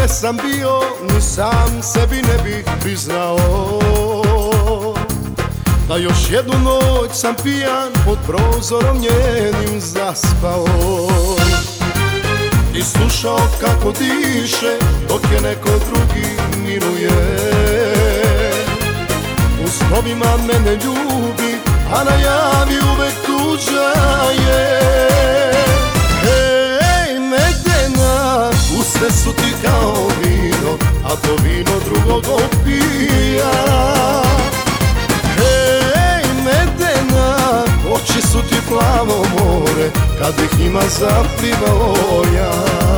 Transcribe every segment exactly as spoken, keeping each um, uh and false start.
gde sam bio, ni sam sebi ne bih priznao da još jednu noć sam pijan pod prozorom njenim zaspao i slušao kako diše dok je neko drugi miruje. U snovima mene ljubi, a na javi uvek tuđa je. Hej, Medena, uste su ti kao vino, a to vino drugog opija. Hej, Medena, oči su ti plavo more, kad bih njima zaplivao ja.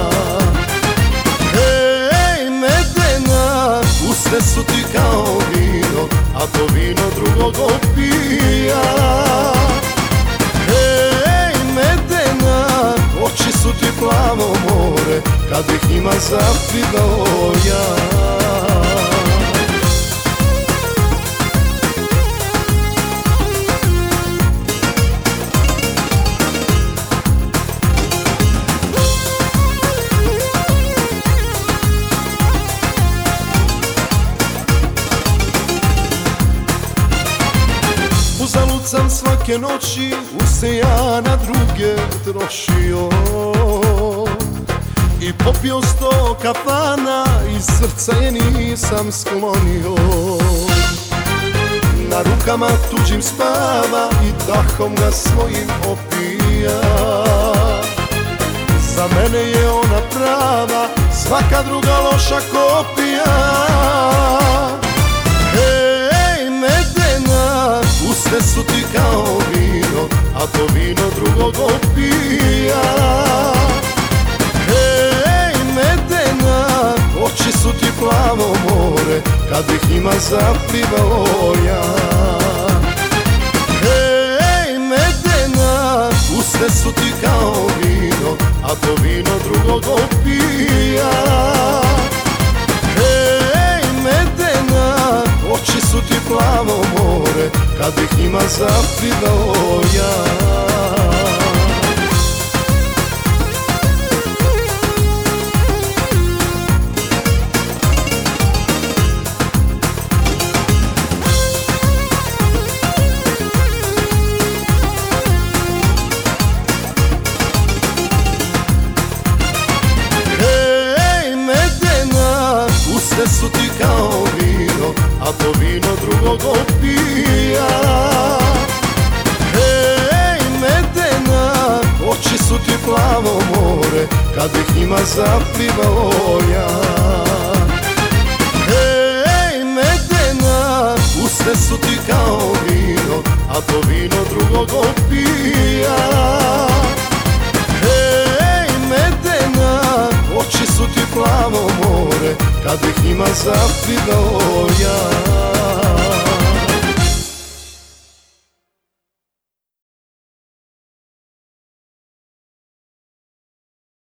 Hej, Medena, uste su ti kao vino, a to vino drugog opija. Hej, Medena, oči su ti plavo more, kad bih njima zaplivao ja. Uzalud sam svake noći use ja na druge trošio i popio sto kafana i srca je nisam sklonio. Na rukama tuđim spava i dahom ga svojim opija. Za mene je ona prava, svaka druga loša kopija. Hej, Medena, uste su ti kao vino, a to vino drugog opija. Hej, Medena, oči su ti plavo more, kad bih njima zaplivao ja. Hej, Medena, uste su ti kao vino, a to vino drugog opija. Hej, Medena, oči su ti plavo more, kad bih njima zaplivao ja. Hej, Medena, uste su ti kao vino, a to vino drugog opija. Hej, Medena, oči su ti plavo more, kad bih njima zaplivao ja. Hej, Medena, uste su ti kao vino, a to vino drugog opija. Hej, Medena, oči su ti plavo more, kad bih njima zaplivao ja.